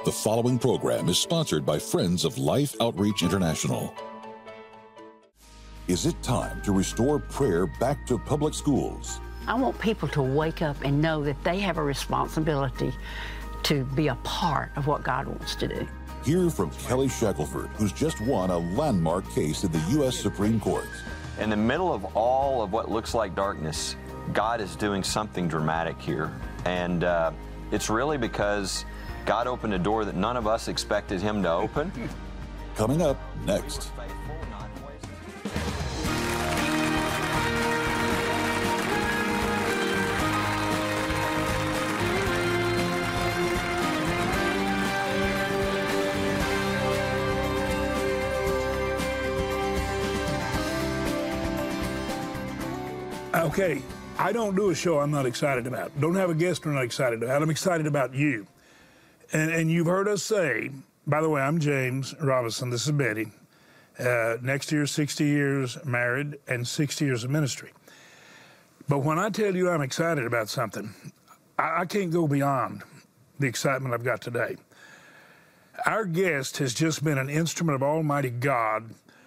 The following program is sponsored by Friends of Life Outreach International. Is it time to restore prayer back to public schools? I want people to wake up and know that they have a responsibility to be a part of what God wants to do. Hear from Kelly Shackelford, who's just won a landmark case in the U.S. Supreme Court. In the middle of all of what looks like darkness, God is doing something dramatic here. And it's really because God opened a door that none of us expected him to open. Coming up next. Okay, I don't do a show I'm not excited about. Don't have a guest I'm not excited about. I'm excited about you. And you've heard us say, by the way, I'm James Robinson, this is Betty. Next year, 60 years married and 60 years of ministry. But when I tell you I'm excited about something, I can't go beyond the excitement I've got today. Our guest has just been an instrument of Almighty God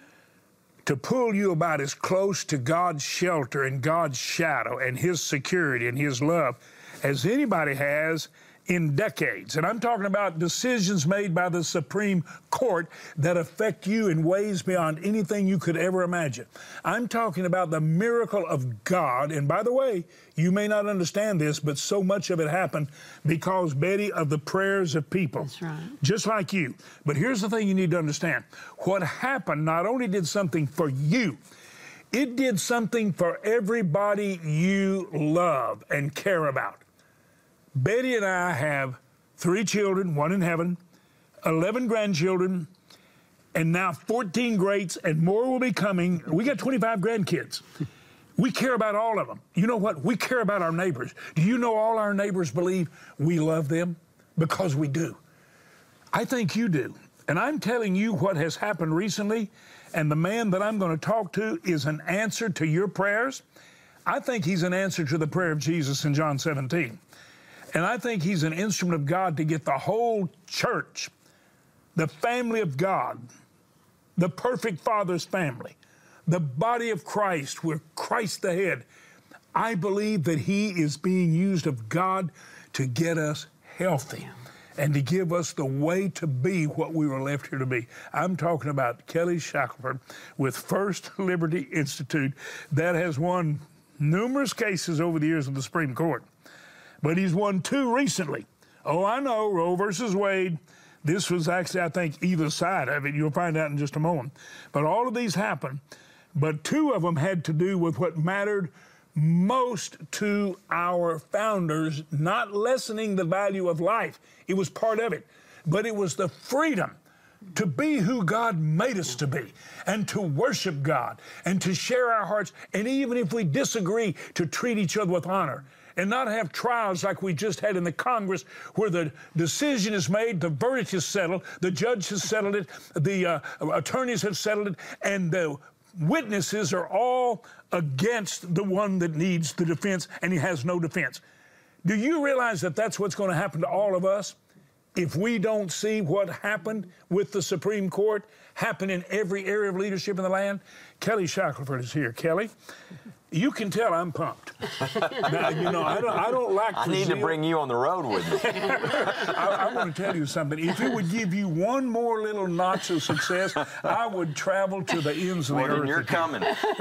to pull you about as close to God's shelter and God's shadow and His security and His love as anybody has in decades. And I'm talking about decisions made by the Supreme Court that affect you in ways beyond anything you could ever imagine. I'm talking about the miracle of God. And by the way, you may not understand this, but so much of it happened because, Betty, of the prayers of people. That's right. Just like you. But here's the thing you need to understand. What happened not only did something for you, it did something for everybody you love and care about. Betty and I have 3 children, 1 in heaven, 11 grandchildren, and now 14 greats, and more will be coming. We got 25 grandkids. We care about all of them. You know what? We care about our neighbors. Do you know all our neighbors believe we love them? Because we do. I think you do. And I'm telling you what has happened recently, and the man that I'm going to talk to is an answer to your prayers. I think he's an answer to the prayer of Jesus in John 17. And I think he's an instrument of God to get the whole church, the family of God, the perfect Father's family, the body of Christ, where Christ the head. I believe that he is being used of God to get us healthy and to give us the way to be what we were left here to be. I'm talking about Kelly Shackelford with First Liberty Institute that has won numerous cases over the years of the Supreme Court. But he's won 2 recently. Oh, I know, Roe versus Wade. This was actually, I think, either side of it. You'll find out in just a moment. But all of these happened. But 2 of them had to do with what mattered most to our founders, not lessening the value of life. It was part of it. But it was the freedom to be who God made us to be and to worship God and to share our hearts. And even if we disagree, to treat each other with honor. And not have trials like we just had in the Congress where the decision is made, the verdict is settled, the judge has settled it, the attorneys have settled it, and the witnesses are all against the one that needs the defense, and he has no defense. Do you realize that that's what's going to happen to all of us if we don't see what happened with the Supreme Court happen in every area of leadership in the land? Kelly Shackelford is here. Kelly, you can tell I'm pumped. Now, you know, I don't like I need to bring you on the road with me. I want to tell you something. If it would give you one more little notch of success, I would travel to the ends of the earth. You're coming.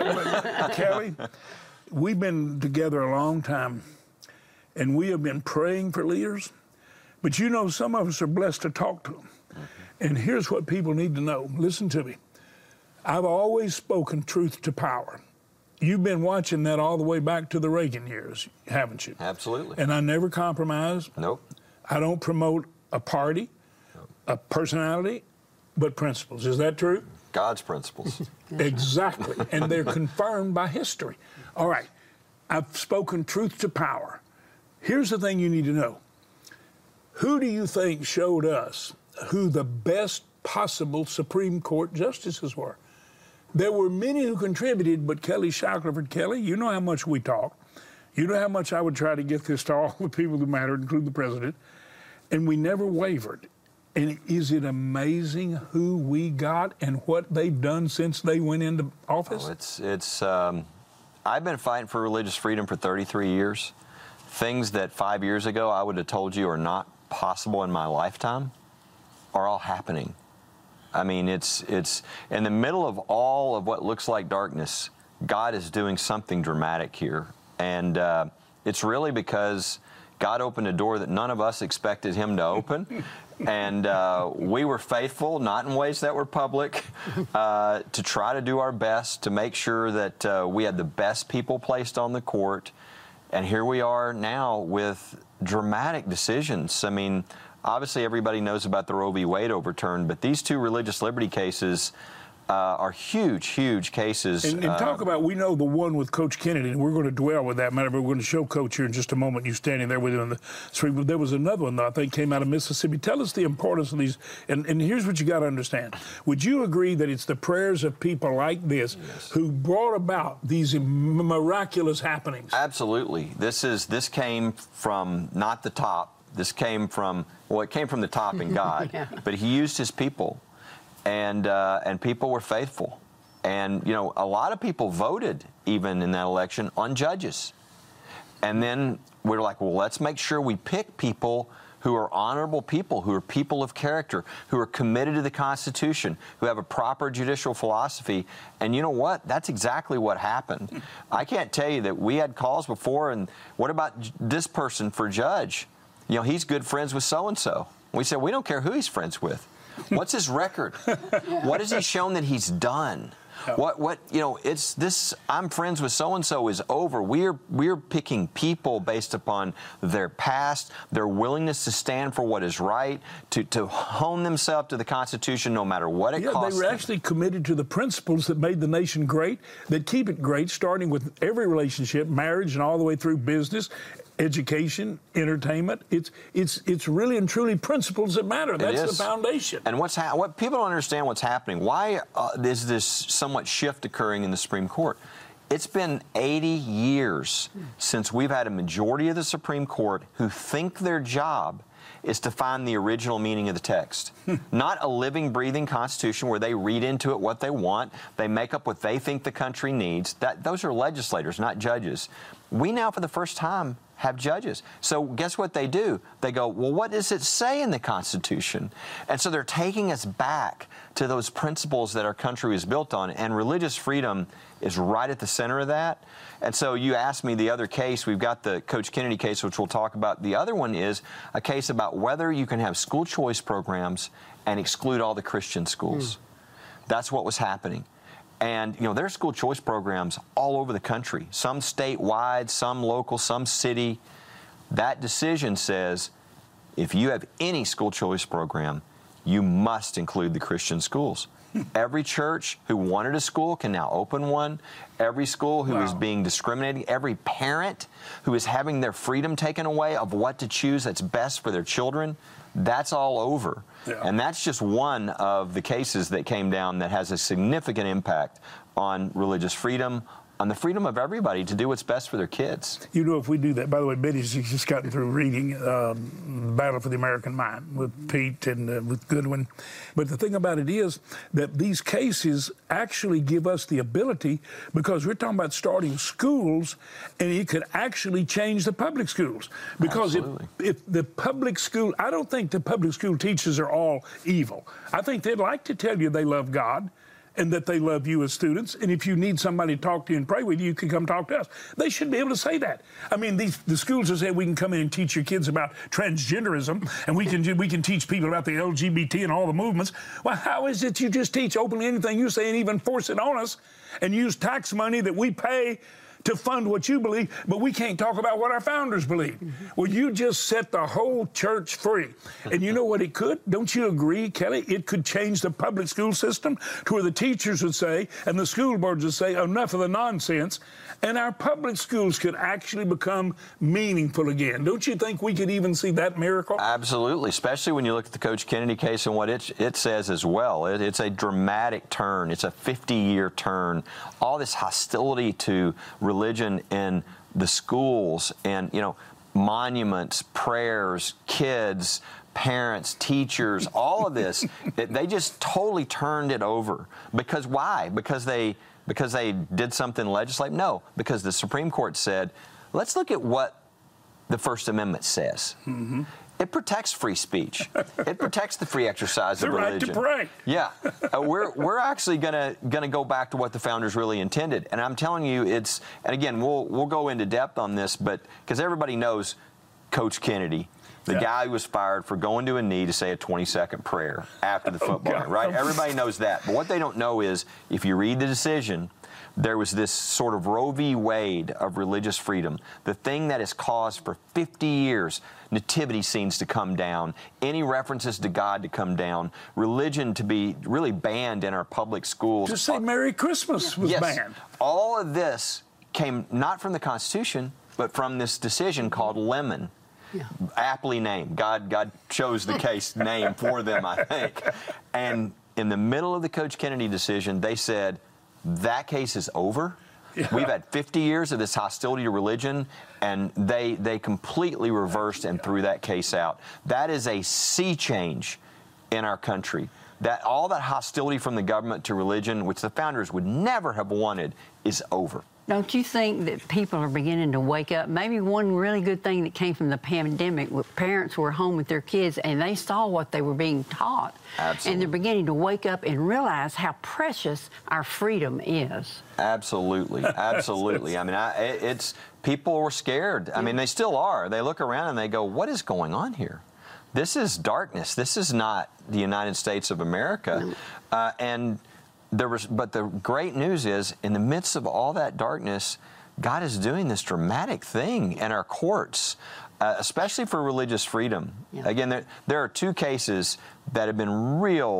Kelly, we've been together a long time, and we have been praying for leaders. But you know, some of us are blessed to talk to them. And here's what people need to know. Listen to me. I've always spoken truth to power. You've been watching that all the way back to the Reagan years, haven't you? Absolutely. And I never compromise. Nope. I don't promote a party, a personality, but principles. Is that true? God's principles. Exactly. And they're confirmed by history. All right. I've spoken truth to power. Here's the thing you need to know. Who do you think showed us who the best possible Supreme Court justices were? There were many who contributed, but Kelly Shackelford, Kelly, you know how much we talk. You know how much I would try to get this to all the people who mattered, including the president. And we never wavered. And is it amazing who we got and what they've done since they went into office? I've been fighting for religious freedom for 33 years. Things that 5 years ago I would have told you are not possible in my lifetime are all happening. I mean, it's in the middle of all of what looks like darkness, God is doing something dramatic here. And it's really because God opened a door that none of us expected him to open. And we were faithful, not in ways that were public, to try to do our best to make sure that we had the best people placed on the court. And here we are now with dramatic decisions. I mean, obviously everybody knows about the Roe v. Wade overturn, but these two religious liberty cases are huge, huge cases. And talk about, we know the one with Coach Kennedy, and we're going to dwell with that matter. We're going to show Coach here in just a moment. You standing there with him on the street. But there was another one that I think came out of Mississippi. Tell us the importance of these. And here's what you got to understand. Would you agree that it's the prayers of people like this who brought about these miraculous happenings? Absolutely. This came from not the top. This came from, well, it came from the top in God. Yeah. But he used his people. And people were faithful. And, you know, a lot of people voted, even in that election, on judges. And then we're like, well, let's make sure we pick people who are honorable people, who are people of character, who are committed to the Constitution, who have a proper judicial philosophy. And you know what? That's exactly what happened. I can't tell you that we had calls before, and what about this person for judge? You know, he's good friends with so-and-so. We said, we don't care who he's friends with. What's his record? What has he shown that he's done? What you know, it's this, I'm friends with so-and-so is over. We're picking people based upon their past, their willingness to stand for what is right, to hone themselves to the Constitution no matter what it costs. They were actually committed to the principles that made the nation great, that keep it great, starting with every relationship, marriage, and all the way through business, education, entertainment. It's really and truly principles that matter. That's the foundation. And what people don't understand what's happening. Why is this somewhat shift occurring in the Supreme Court? It's been 80 years since we've had a majority of the Supreme Court who think their job is to find the original meaning of the text. Not a living, breathing Constitution where they read into it what they want, they make up what they think the country needs. Those are legislators, not judges. We now, for the first time, have judges. So guess what they do? They go, well, what does it say in the Constitution? And so they're taking us back to those principles that our country was built on, and religious freedom is right at the center of that. And so you asked me the other case. We've got the Coach Kennedy case, which we'll talk about. The other one is a case about whether you can have school choice programs and exclude all the Christian schools. That's what was happening. And, you know, there are school choice programs all over the country, some statewide, some local, some city. That decision says if you have any school choice program, you must include the Christian schools. Every church who wanted a school can now open one. Every school who is being discriminated, every parent who is having their freedom taken away of what to choose that's best for their children, that's all over. Yeah. And that's just one of the cases that came down that has a significant impact on religious freedom, on the freedom of everybody to do what's best for their kids. You know, if we do that, by the way, Betty's just gotten through reading Battle for the American Mind with Pete and with Goodwin. But the thing about it is that these cases actually give us the ability, because we're talking about starting schools, and it could actually change the public schools. Because if the public school, I don't think the public school teachers are all evil. I think they'd like to tell you they love God and that they love you as students. And if you need somebody to talk to you and pray with you, you can come talk to us. They should be able to say that. I mean, the schools are saying we can come in and teach your kids about transgenderism, and we can teach people about the LGBT and all the movements. Well, how is it you just teach openly anything you say and even force it on us and use tax money that we pay to fund what you believe, but we can't talk about what our founders believe? Well, you just set the whole church free. And you know what it could? Don't you agree, Kelly? It could change the public school system to where the teachers would say, and the school boards would say, enough of the nonsense, and our public schools could actually become meaningful again. Don't you think we could even see that miracle? Absolutely, especially when you look at the Coach Kennedy case and what it says as well. It's a dramatic turn. It's a 50-year turn. All this hostility to religion in the schools, and, you know, monuments, prayers, kids, parents, teachers, all of this, they just totally turned it over. Because why? Because they did something legislative? No, because the Supreme Court said, let's look at what the First Amendment says. Mm-hmm. It protects free speech. It protects the free exercise of religion. The right to pray. Yeah, we're actually gonna go back to what the founders really intended. And I'm telling you, and again, we'll go into depth on this, but because everybody knows Coach Kennedy, the guy who was fired for going to a knee to say a 20-second prayer after the football game, right? Everybody knows that. But what they don't know is, if you read the decision, there was this sort of Roe v. Wade of religious freedom, the thing that has caused for 50 years nativity scenes to come down, any references to God to come down, religion to be really banned in our public schools. Just say Merry Christmas was banned. All of this came not from the Constitution, but from this decision called Lemon. Yeah. Aptly named. God chose the case name for them, I think. And in the middle of the Coach Kennedy decision, they said, that case is over. Yeah. We've had 50 years of this hostility to religion, and they completely reversed and threw that case out. That is a sea change in our country. That all that hostility from the government to religion, which the founders would never have wanted, is over. Don't you think that people are beginning to wake up? Maybe one really good thing that came from the pandemic, where parents were home with their kids and they saw what they were being taught. Absolutely. And they're beginning to wake up and realize how precious our freedom is. Absolutely. Absolutely. I mean, people were scared. I mean, they still are. They look around and they go, what is going on here? This is darkness. This is not the United States of America. No. But the great news is, in the midst of all that darkness, God is doing this dramatic thing in our courts, especially for religious freedom. Yeah. Again, there are two cases that have been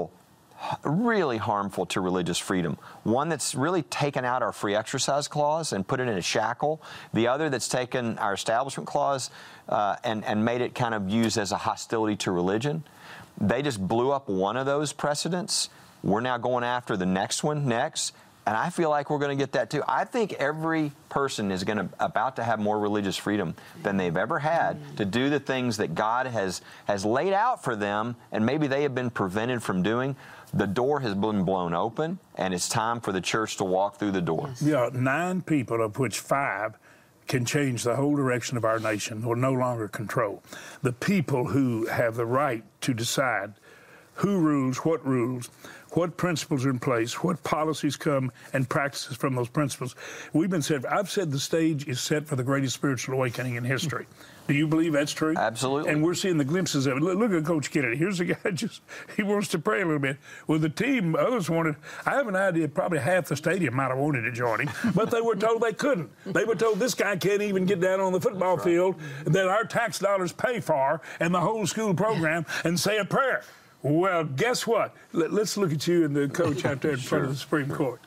really harmful to religious freedom. One that's really taken out our free exercise clause and put it in a shackle. The other that's taken our establishment clause and made it kind of used as a hostility to religion. They just blew up one of those precedents. We're now going after the next one next, and I feel like we're going to get that too. I think every person is about to have more religious freedom than they've ever had to do the things that God has laid out for them, and maybe they have been prevented from doing. The door has been blown open, and it's time for the church to walk through the door. Yeah, 9 people, of which 5 can change the whole direction of our nation, will no longer control. The people who have the right to decide who rules, what principles are in place, what policies come and practices from those principles. I've said the stage is set for the greatest spiritual awakening in history. Do you believe that's true? Absolutely. And we're seeing the glimpses of it. Look at Coach Kennedy. Here's a guy he wants to pray a little bit. Well, the team, others wanted, I have an idea, probably half the stadium might have wanted to join him, but they were told they couldn't. They were told this guy can't even get down on the football field that our tax dollars pay for and the whole school program and say a prayer. Well, guess what? Let's look at you and the coach out there in front of the Supreme Court.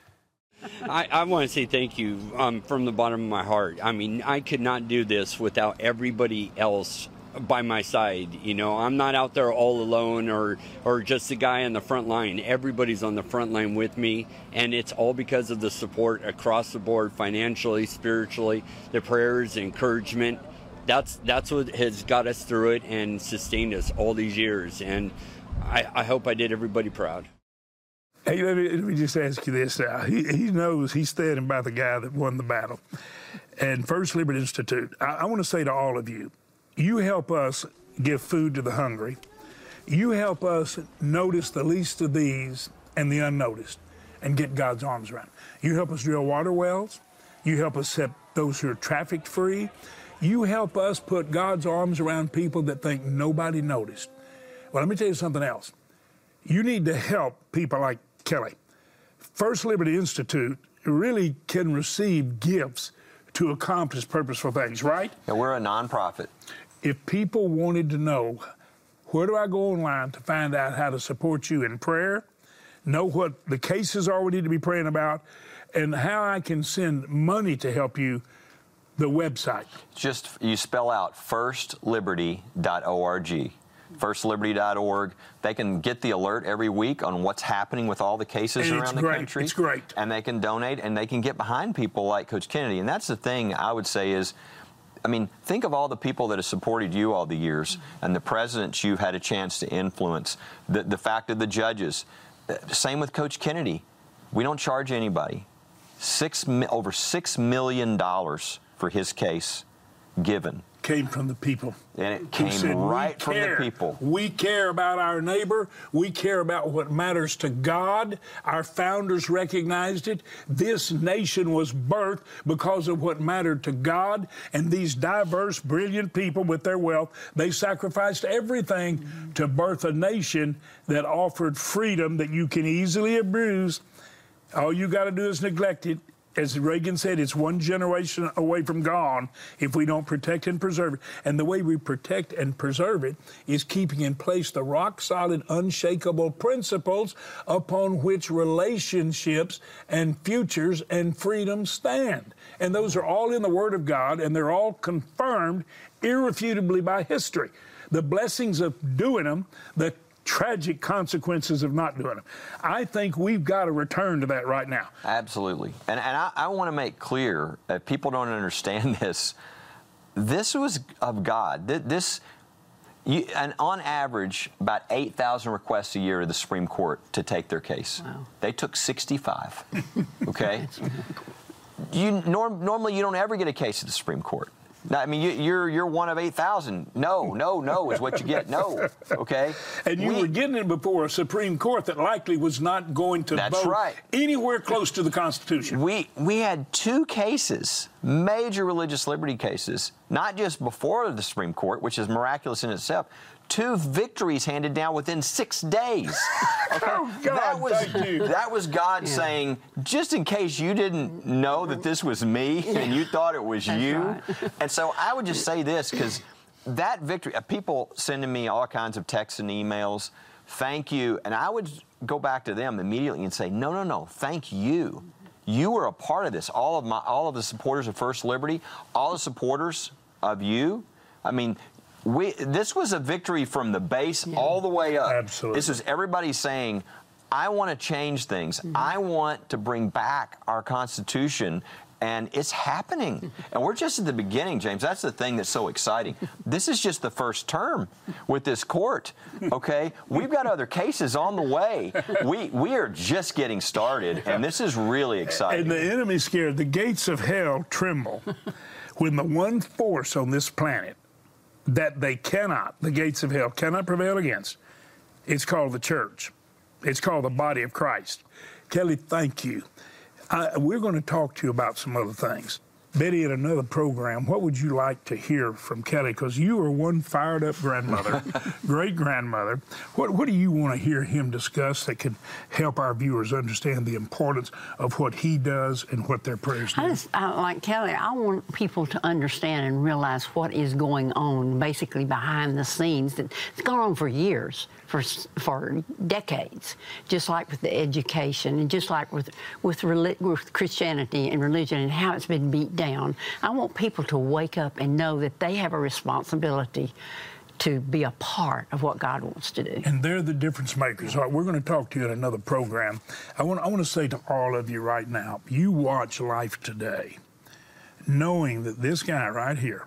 I want to say thank you from the bottom of my heart. I mean, I could not do this without everybody else by my side. You know, I'm not out there all alone or just the guy on the front line. Everybody's on the front line with me, and it's all because of the support across the board, financially, spiritually, the prayers, encouragement. That's what has got us through it and sustained us all these years, and I hope I did everybody proud. Hey, let me just ask you this now. He knows he's standing by the guy that won the battle. And First Liberty Institute, I want to say to all of you, you help us give food to the hungry. You help us notice the least of these and the unnoticed and get God's arms around. You help us drill water wells. You help us set those who are trafficked free. You help us put God's arms around people that think nobody noticed. Well, let me tell you something else. You need to help people like Kelly. First Liberty Institute really can receive gifts to accomplish purposeful things, right? Yeah, we're a nonprofit. If people wanted to know, where do I go online to find out how to support you in prayer, know what the cases are we need to be praying about, and how I can send money to help you, the website? Just, you spell out firstliberty.org. firstliberty.org. They can get the alert every week on what's happening with all the cases around the country. It's great. And they can donate, and they can get behind people like Coach Kennedy. And that's the thing I would say is, I mean, think of all the people that have supported you all the years and the presidents you've had a chance to influence, the fact of the judges. Same with Coach Kennedy. We don't charge anybody. Over $6 million for his case given. Came from the people. And it came right from the people. We care about our neighbor. We care about what matters to God. Our founders recognized it. This nation was birthed because of what mattered to God. And these diverse, brilliant people with their wealth, they sacrificed everything to birth a nation that offered freedom that you can easily abuse. All you got to do is neglect it. As Reagan said, it's one generation away from gone if we don't protect and preserve it. And the way we protect and preserve it is keeping in place the rock-solid, unshakable principles upon which relationships and futures and freedom stand. And those are all in the Word of God, and they're all confirmed irrefutably by history. The blessings of doing them, the tragic consequences of not doing them. I think we've got to return to that right now. Absolutely. And I want to make clear, if people don't understand this, this was of God. And on average, about 8,000 requests a year to the Supreme Court to take their case. Wow. They took 65. Okay? Normally, you don't ever get a case at the Supreme Court. No, I mean, you're one of 8,000. No is what you get. No, okay? And you were getting it before a Supreme Court that likely was not going to vote anywhere close to the Constitution. We had 2 cases, major religious liberty cases, not just before the Supreme Court, which is miraculous in itself, 2 victories handed down within 6 days. Okay? Oh, God, thank you. That was God saying, just in case you didn't know that this was me and you thought it was you. Right. And so I would just say this, because that victory, people sending me all kinds of texts and emails, thank you. And I would go back to them immediately and say, no, thank you. You were a part of this. All of the supporters of First Liberty, all the supporters of you. I mean, this was a victory from the base all the way up. Absolutely. This was everybody saying, I want to change things. I want to bring back our Constitution, and it's happening. And we're just at the beginning, James. That's the thing that's so exciting. This is just the first term with this court, okay? We've got other cases on the way. We are just getting started, and this is really exciting. And the enemy's scared. The gates of hell tremble when the one force on this planet that the gates of hell cannot prevail against, it's called the church. It's called the body of Christ. Kelly, thank you. We're going to talk to you about some other things. Betty, at another program, what would you like to hear from Kelly? Because you are one fired-up grandmother, great-grandmother. What do you want to hear him discuss that can help our viewers understand the importance of what he does and what their prayers do? Like Kelly, I want people to understand and realize what is going on, basically behind the scenes. It's gone on for years, for decades, just like with the education and just like with Christianity and religion and how it's been beat down. I want people to wake up and know that they have a responsibility to be a part of what God wants to do. And they're the difference makers. All right, we're going to talk to you in another program. I want to say to all of you right now, you watch Life Today, knowing that this guy right here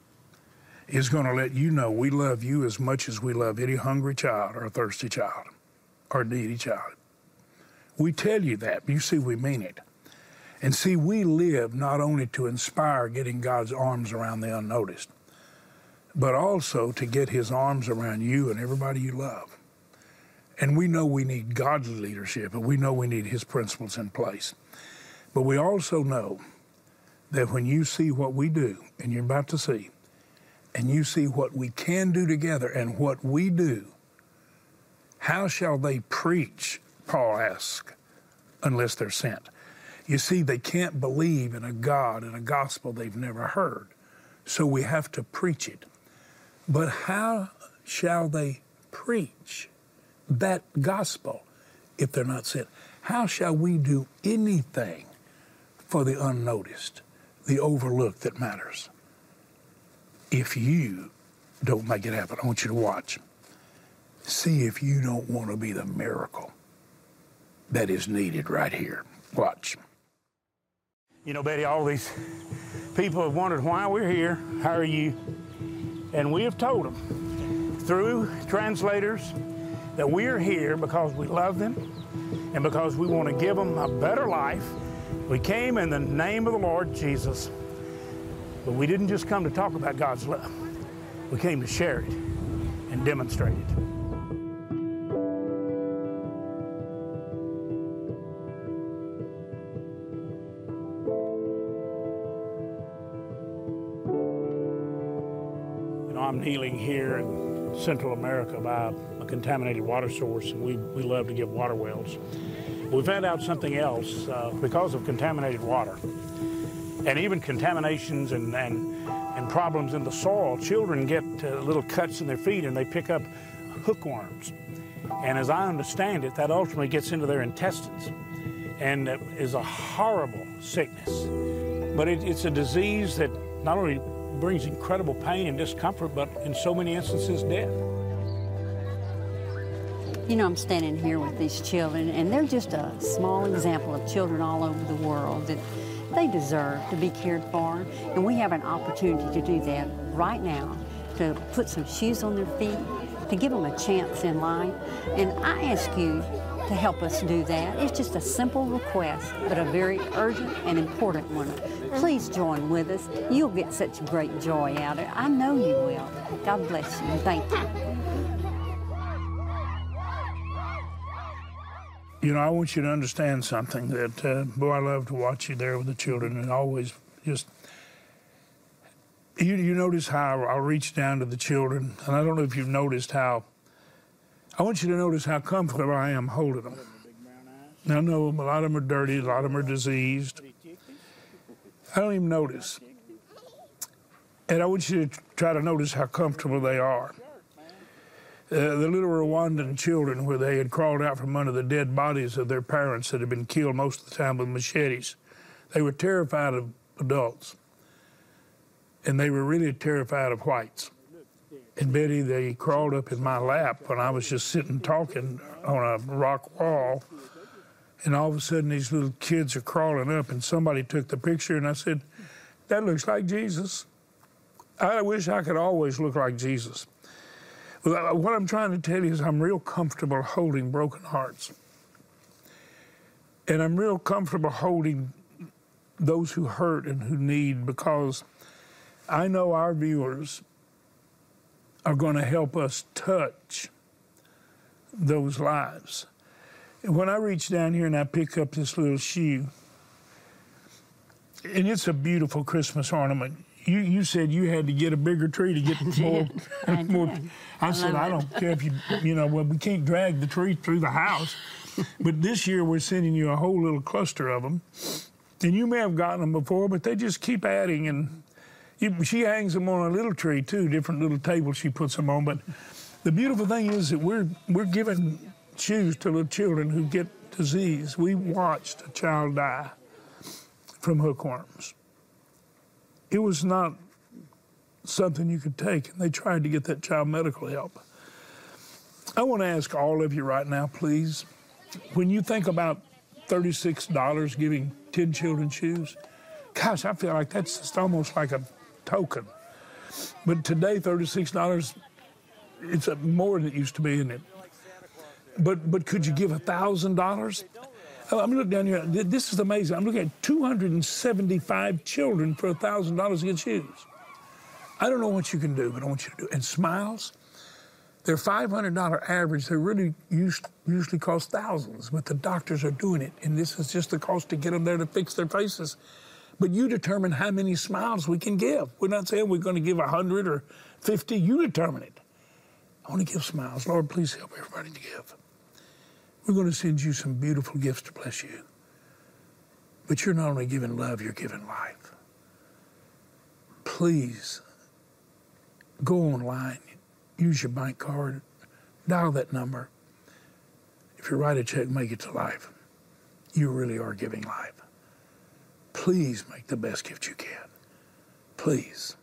is going to let you know we love you as much as we love any hungry child or a thirsty child or needy child. We tell you that, but you see, we mean it. And see, we live not only to inspire getting God's arms around the unnoticed, but also to get his arms around you and everybody you love. And we know we need godly leadership, and we know we need his principles in place. But we also know that when you see what we do, and you're about to see, and you see what we can do together and what we do, how shall they preach, Paul asks, unless they're sent? You see, they can't believe in a God and a gospel they've never heard. So we have to preach it. But how shall they preach that gospel if they're not sent? How shall we do anything for the unnoticed, the overlooked that matters, if you don't make it happen? I want you to watch. See if you don't want to be the miracle that is needed right here. Watch. You know, Betty, all these People have wondered why we're here, how are you? And we have told them through translators that we are here because we love them and because we want to give them a better life. We came in the name of the Lord Jesus, but we didn't just come to talk about God's love. We came to share it and demonstrate it. I'm kneeling here in Central America by a contaminated water source, and we love to give water wells. We found out something else because of contaminated water and even contaminations and problems in the soil. Children get little cuts in their feet and they pick up hookworms. And as I understand it, that ultimately gets into their intestines and is a horrible sickness. But it's a disease that not only brings incredible pain and discomfort, but in so many instances, death. You know, I'm standing here with these children, and they're just a small example of children all over the world that they deserve to be cared for, and we have an opportunity to do that right now, to put some shoes on their feet, to give them a chance in life, and I ask you to help us do that. It's just a simple request, but a very urgent and important one. Please join with us. You'll get such great joy out of it. I know you will. God bless you, and thank you. You know, I want you to understand something, that, boy, I love to watch you there with the children, and always just, you notice how I'll reach down to the children, and I don't know if you've noticed how, I want you to notice how comfortable I am holding them. Now, I know a lot of them are dirty, a lot of them are diseased. I don't even notice. And I want you to try to notice how comfortable they are. The little Rwandan children, where they had crawled out from under the dead bodies of their parents that had been killed most of the time with machetes, they were terrified of adults. And they were really terrified of whites. And Betty, they crawled up in my lap when I was just sitting talking on a rock wall. And all of a sudden, these little kids are crawling up, and somebody took the picture, and I said, that looks like Jesus. I wish I could always look like Jesus. Well, what I'm trying to tell you is I'm real comfortable holding broken hearts. And I'm real comfortable holding those who hurt and who need, because I know our viewers are going to help us touch those lives. And when I reach down here and I pick up this little shoe, and it's a beautiful Christmas ornament. You said you had to get a bigger tree to get more. I said, I don't care if well, we can't drag the tree through the house. But this year we're sending you a whole little cluster of them. And you may have gotten them before, but they just keep adding. And she hangs them on a little tree, too, different little tables she puts them on. But the beautiful thing is that we're giving shoes to little children who get disease. We watched a child die from hookworms. It was not something you could take, and they tried to get that child medical help. I want to ask all of you right now, please, when you think about $36 giving 10 children shoes, gosh, I feel like that's just almost like a token. But today, $36, it's more than it used to be, isn't it? But could you give $1,000? I'm looking down here. This is amazing. I'm looking at 275 children for $1,000 to get shoes. I don't know what you can do, but I want you to do it. And smiles, they're $500 average. They really usually cost thousands, but the doctors are doing it. And this is just the cost to get them there to fix their faces. But you determine how many smiles we can give. We're not saying we're going to give 100 or 50. You determine it. I want to give smiles. Lord, please help everybody to give. We're going to send you some beautiful gifts to bless you. But you're not only giving love, you're giving life. Please go online, use your bank card, dial that number. If you write a check, make it to life. You really are giving life. Please make the best gift you can. Please.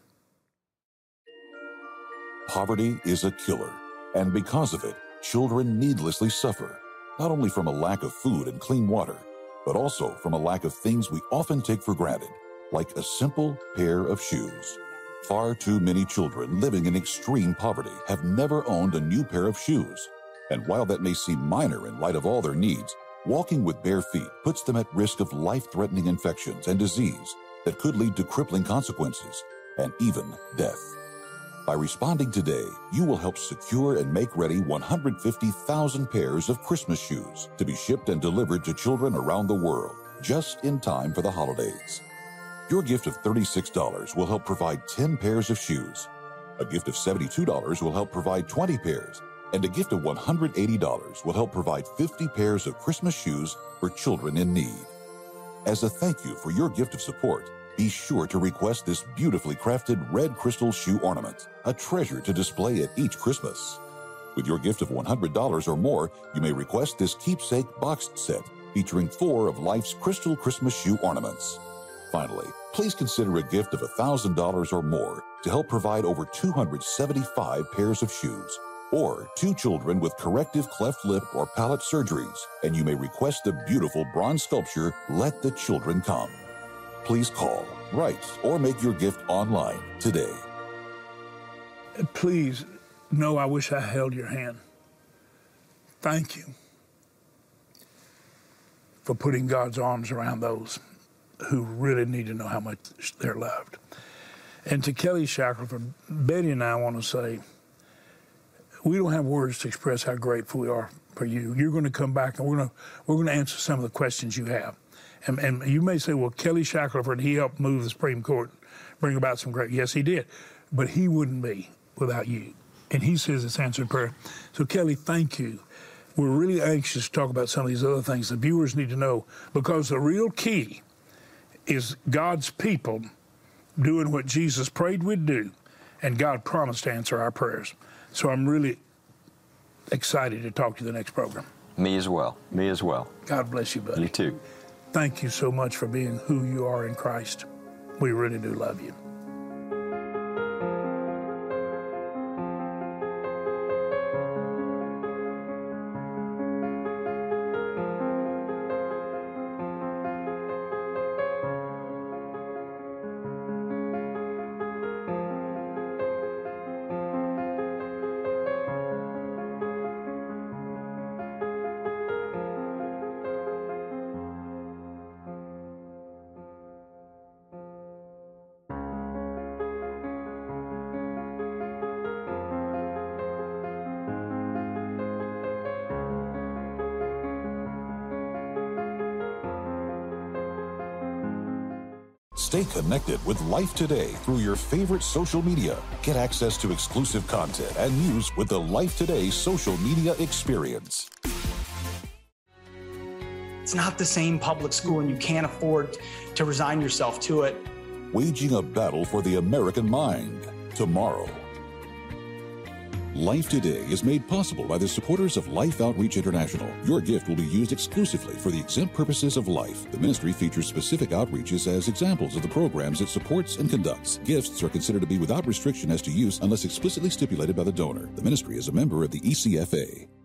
Poverty is a killer, and because of it, children needlessly suffer, not only from a lack of food and clean water, but also from a lack of things we often take for granted, like a simple pair of shoes. Far too many children living in extreme poverty have never owned a new pair of shoes. And while that may seem minor in light of all their needs, walking with bare feet puts them at risk of life-threatening infections and disease that could lead to crippling consequences and even death. By responding today, you will help secure and make ready 150,000 pairs of Christmas shoes to be shipped and delivered to children around the world, just in time for the holidays. Your gift of $36 will help provide 10 pairs of shoes. A gift of $72 will help provide 20 pairs. And a gift of $180 will help provide 50 pairs of Christmas shoes for children in need. As a thank you for your gift of support, be sure to request this beautifully crafted red crystal shoe ornament, a treasure to display at each Christmas. With your gift of $100 or more, you may request this keepsake boxed set featuring 4 of life's crystal Christmas shoe ornaments. Finally, please consider a gift of $1,000 or more to help provide over 275 pairs of shoes, or 2 children with corrective cleft lip or palate surgeries, and you may request the beautiful bronze sculpture, Let the Children Come. Please call, write, or make your gift online today. Please know I wish I held your hand. Thank you for putting God's arms around those who really need to know how much they're loved. And to Kelly Shackelford, Betty and I want to say, we don't have words to express how grateful we are for you. You're going to come back and we're going to answer some of the questions you have. And you may say, well, Kelly Shackelford, he helped move the Supreme Court, bring about some great, yes, he did. But he wouldn't be without you. And he says it's answered prayer. So Kelly, thank you. We're really anxious to talk about some of these other things the viewers need to know, because the real key is God's people doing what Jesus prayed we'd do, and God promised to answer our prayers. So I'm really excited to talk to you the next program. Me as well. Me as well. God bless you, buddy. You too. Thank you so much for being who you are in Christ. We really do love you. Stay connected with Life Today through your favorite social media. Get access to exclusive content and news with the Life Today social media experience. It's not the same public school, and you can't afford to resign yourself to it. Waging a battle for the American mind. Tomorrow. Life Today is made possible by the supporters of Life Outreach International. Your gift will be used exclusively for the exempt purposes of life. The ministry features specific outreaches as examples of the programs it supports and conducts. Gifts are considered to be without restriction as to use unless explicitly stipulated by the donor. The ministry is a member of the ECFA.